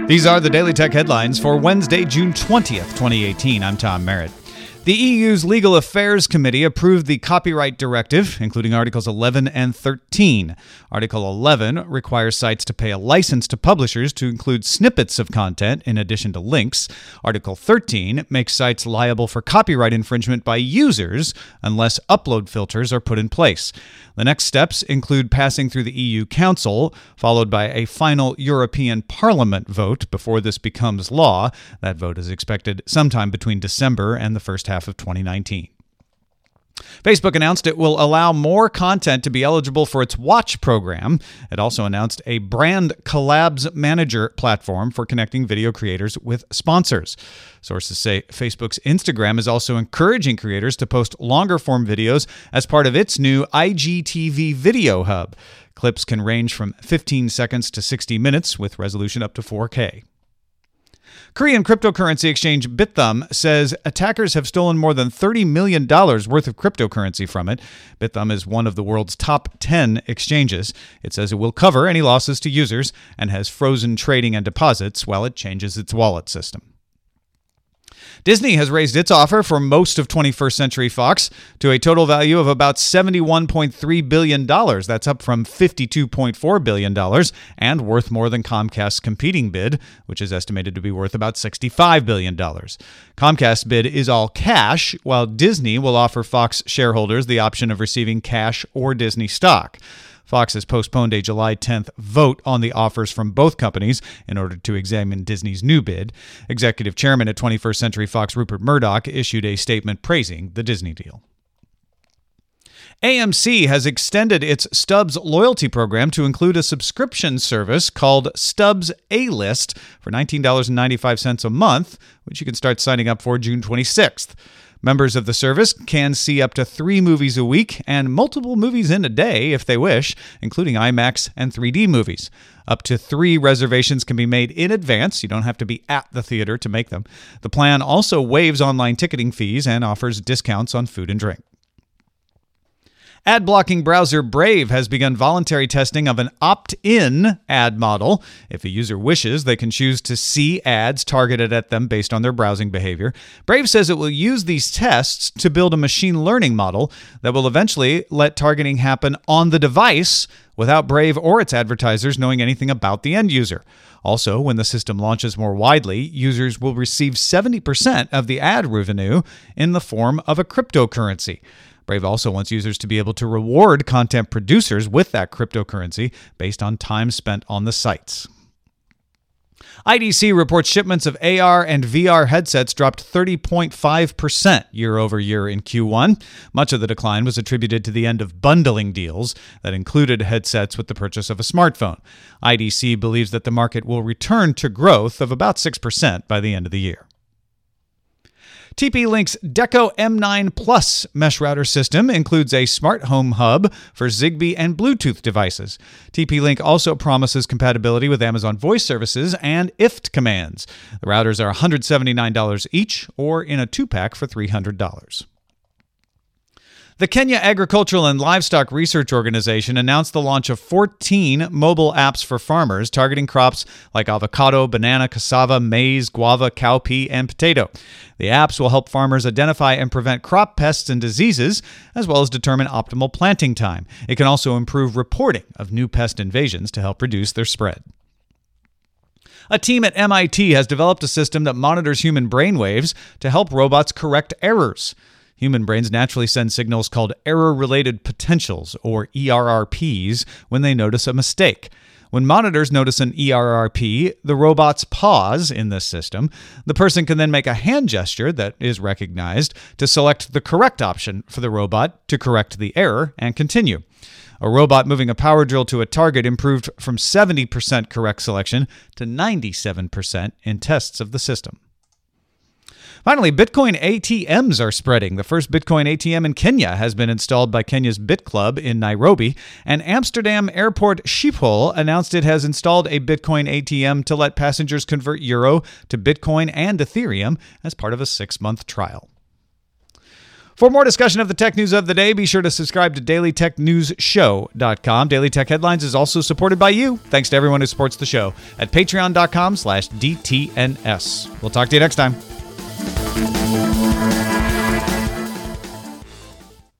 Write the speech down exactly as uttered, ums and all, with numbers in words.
These are the Daily Tech headlines for Wednesday, June twentieth, twenty eighteen. I'm Tom Merritt. The E U's Legal Affairs Committee approved the Copyright Directive, including Articles eleven and thirteen. Article eleven requires sites to pay a license to publishers to include snippets of content in addition to links. Article thirteen makes sites liable for copyright infringement by users unless upload filters are put in place. The next steps include passing through the E U Council, followed by a final European Parliament vote before this becomes law. That vote is expected sometime between December and the first half of twenty nineteen. Facebook announced it will allow more content to be eligible for its Watch program. It also announced a brand collabs manager platform for connecting video creators with sponsors. Sources say Facebook's Instagram is also encouraging creators to post longer-form videos as part of its new I G T V Video Hub. Clips can range from fifteen seconds to sixty minutes with resolution up to four K. Korean cryptocurrency exchange Bithumb says attackers have stolen more than thirty million dollars worth of cryptocurrency from it. Bithumb is one of the world's top ten exchanges. It says it will cover any losses to users and has frozen trading and deposits while it changes its wallet system. Disney has raised its offer for most of twenty-first Century Fox to a total value of about seventy-one point three billion dollars. That's up from fifty-two point four billion dollars and worth more than Comcast's competing bid, which is estimated to be worth about sixty-five billion dollars. Comcast's bid is all cash, while Disney will offer Fox shareholders the option of receiving cash or Disney stock. Fox has postponed a July tenth vote on the offers from both companies in order to examine Disney's new bid. Executive Chairman at twenty-first Century Fox Rupert Murdoch issued a statement praising the Disney deal. A M C has extended its Stubs loyalty program to include a subscription service called Stubs A-List for nineteen dollars and ninety-five cents a month, which you can start signing up for June twenty-sixth. Members of the service can see up to three movies a week and multiple movies in a day if they wish, including IMAX and three D movies. Up to three reservations can be made in advance. You don't have to be at the theater to make them. The plan also waives online ticketing fees and offers discounts on food and drink. Ad-blocking browser Brave has begun voluntary testing of an opt-in ad model. If a user wishes, they can choose to see ads targeted at them based on their browsing behavior. Brave says it will use these tests to build a machine learning model that will eventually let targeting happen on the device without Brave or its advertisers knowing anything about the end user. Also, when the system launches more widely, users will receive seventy percent of the ad revenue in the form of a cryptocurrency. Brave also wants users to be able to reward content producers with that cryptocurrency based on time spent on the sites. I D C reports shipments of A R and V R headsets dropped thirty point five percent year over year in Q one. Much of the decline was attributed to the end of bundling deals that included headsets with the purchase of a smartphone. I D C believes that the market will return to growth of about six percent by the end of the year. T P-Link's Deco M nine Plus mesh router system includes a smart home hub for Zigbee and Bluetooth devices. T P-Link also promises compatibility with Amazon Voice Services and I F T commands. The routers are one hundred seventy-nine dollars each or in a two-pack for three hundred dollars. The Kenya Agricultural and Livestock Research Organization announced the launch of fourteen mobile apps for farmers targeting crops like avocado, banana, cassava, maize, guava, cowpea, and potato. The apps will help farmers identify and prevent crop pests and diseases, as well as determine optimal planting time. It can also improve reporting of new pest invasions to help reduce their spread. A team at M I T has developed a system that monitors human brain waves to help robots correct errors. Human brains naturally send signals called error-related potentials, or E R R Ps, when they notice a mistake. When monitors notice an E R R P, the robots pause in this system. The person can then make a hand gesture that is recognized to select the correct option for the robot to correct the error and continue. A robot moving a power drill to a target improved from seventy percent correct selection to ninety-seven percent in tests of the system. Finally, Bitcoin A T Ms are spreading. The first Bitcoin A T M in Kenya has been installed by Kenya's BitClub in Nairobi, and Amsterdam Airport Schiphol announced it has installed a Bitcoin A T M to let passengers convert euro to Bitcoin and Ethereum as part of a six-month trial. For more discussion of the tech news of the day, be sure to subscribe to daily tech news show dot com. Daily Tech Headlines is also supported by you. Thanks to everyone who supports the show at patreon dot com slash D T N S. We'll talk to you next time.